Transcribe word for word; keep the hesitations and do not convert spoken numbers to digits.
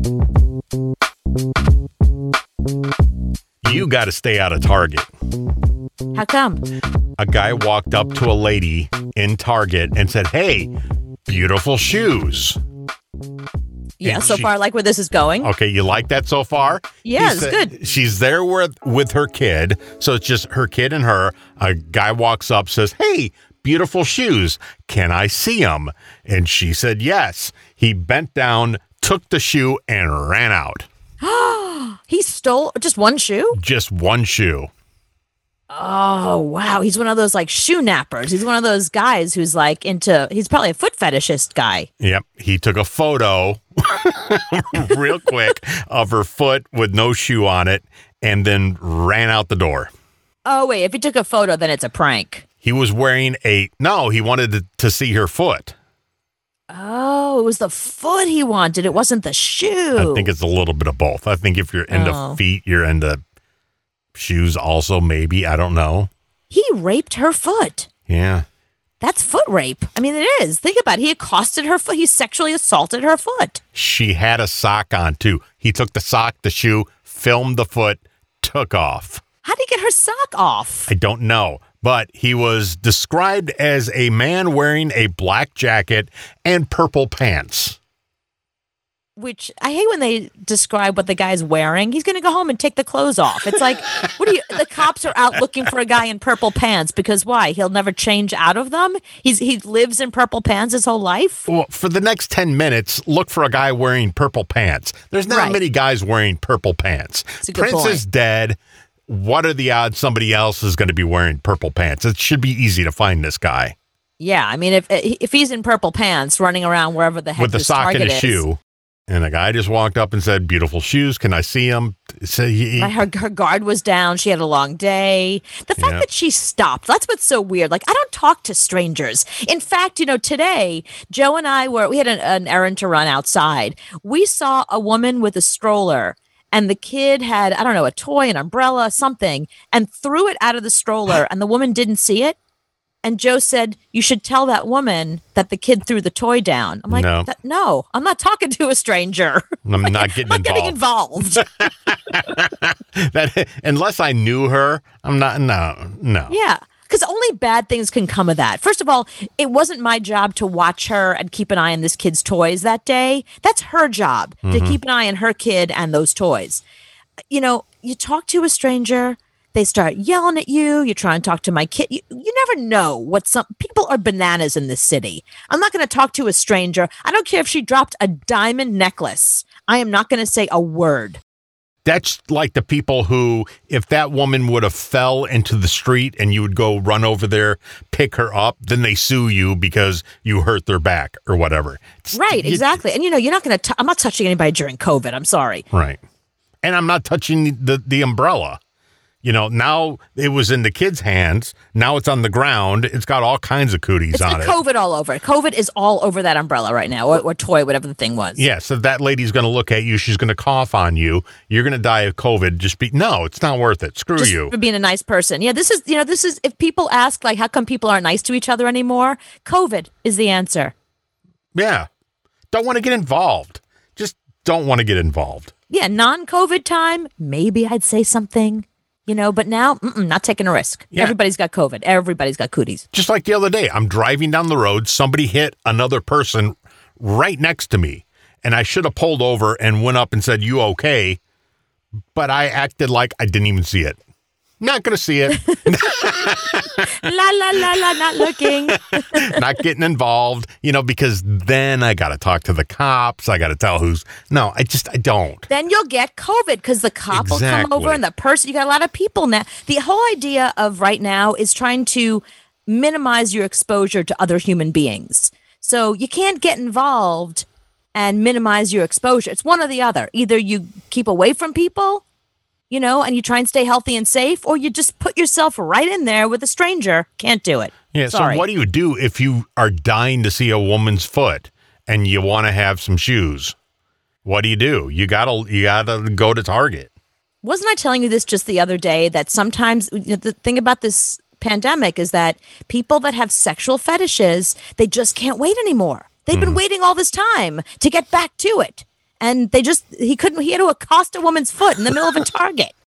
You got to stay out of Target. How come? A guy walked up to a lady in Target and said, "Hey, beautiful shoes." Yeah, And so she- far I like where this is going. Okay, you like that so far? Yeah, He it's said- good. She's there with, with her kid, so it's just her kid and her. A guy walks up, says, "Hey, beautiful shoes. Can I see them?" And she said yes. He bent down, took the shoe, and ran out. He stole just one shoe? Just one shoe. Oh, wow. He's one of those like shoe nappers. He's one of those guys who's like into, he's probably a foot fetishist guy. Yep. He took a photo real quick of her foot with no shoe on it and then ran out the door. Oh, wait. If he took a photo, then it's a prank. He was wearing a, no, he wanted to, to see her foot. Oh, it was the foot he wanted. It wasn't the shoe. I think it's a little bit of both. I think if you're into Oh. feet, you're into shoes also, maybe. I don't know. He raped her foot. Yeah. That's foot rape. I mean, it is. Think about it. He accosted her foot. He sexually assaulted her foot. She had a sock on too. He took the sock, the shoe, filmed the foot, took off. How did he get her sock off? I don't know, but he was described as a man wearing a black jacket and purple pants. Which I hate when they describe what the guy's wearing. He's going to go home and take the clothes off. It's like, what do you, the cops are out looking for a guy in purple pants because why? He'll never change out of them. He's, he lives in purple pants his whole life. Well, for the next ten minutes, look for a guy wearing purple pants. There's not Right. many guys wearing purple pants. That's a good Prince point. is dead. What are the odds somebody else is going to be wearing purple pants? It should be easy to find this guy Yeah. I mean, if, if he's in purple pants running around wherever the heck with the his sock and target a is, shoe. And the guy just walked up and said, "Beautiful shoes. Can I see them?" So he, Right, her, her guard was down. She had a long day. The fact Yeah. that she stopped, that's what's so weird. Like, I don't talk to strangers. In fact, you know, today, Joe and I were, we had an, an errand to run outside. We saw a woman with a stroller, and the kid had, I don't know, a toy, an umbrella, something, and threw it out of the stroller, and the woman didn't see it. And Joe said, "You should tell that woman that the kid threw the toy down." I'm like, No. "That- no, I'm not talking to a stranger. I'm not getting I'm not getting involved. involved. That unless I knew her, I'm not. No, no. Yeah, because only bad things can come of that. First of all, it wasn't my job to watch her and keep an eye on this kid's toys that day. That's her job to keep an eye on her kid and those toys. You know, you talk to a stranger, they start yelling at you. You try and talk to my kid. You, you never know what some people are bananas in this city. I'm not going to talk to a stranger. I don't care if she dropped a diamond necklace. I am not going to say a word. That's like the people who, if that woman would have fell into the street and you would go run over there, pick her up, then they sue you because you hurt their back or whatever. It's- Right, you- exactly. And you know, you're not going to, I'm not touching anybody during COVID. I'm sorry. Right. And I'm not touching the, the umbrella. You know, now it was in the kid's hands. Now it's on the ground. It's got all kinds of cooties It's on got it. COVID all over it. COVID is all over that umbrella right now, or, or toy, whatever the thing was. Yeah, so that lady's going to look at you. She's going to cough on you. You're going to die of COVID. Just be, no, it's not worth it. Screw Just you. for being a nice person. Yeah, this is, you know, this is, if people ask, like, how come people aren't nice to each other anymore? COVID is the answer. Yeah. Don't want to get involved. Just don't want to get involved. Yeah, non-COVID time, maybe I'd say something, you know, but now, mm-mm, not taking a risk. Yeah. Everybody's got COVID. Everybody's got cooties. Just like the other day, I'm driving down the road. Somebody hit another person right next to me. And I should have pulled over and went up and said, "You okay?" But I acted like I didn't even see it. Not going to see it. La, la, la, la, not looking. Not getting involved, you know, because then I got to talk to the cops. I got to tell who's. No, I just, I don't. Then you'll get COVID because the cop will come Exactly. over and the person, you got a lot of people now. The whole idea of right now is trying to minimize your exposure to other human beings. So you can't get involved and minimize your exposure. It's one or the other. Either you keep away from people, you know, and you try and stay healthy and safe, or you just put yourself right in there with a stranger. Can't do it. Yeah. Sorry. So what do you do if you are dying to see a woman's foot and you want to have some shoes? What do you do? You gotta, you gotta go to Target. Wasn't I telling you this just the other day that sometimes the thing about this pandemic is that people that have sexual fetishes, they just can't wait anymore. They've been waiting all this time to get back to it. and they just he couldn't he had to accost a woman's foot in the middle of a Target.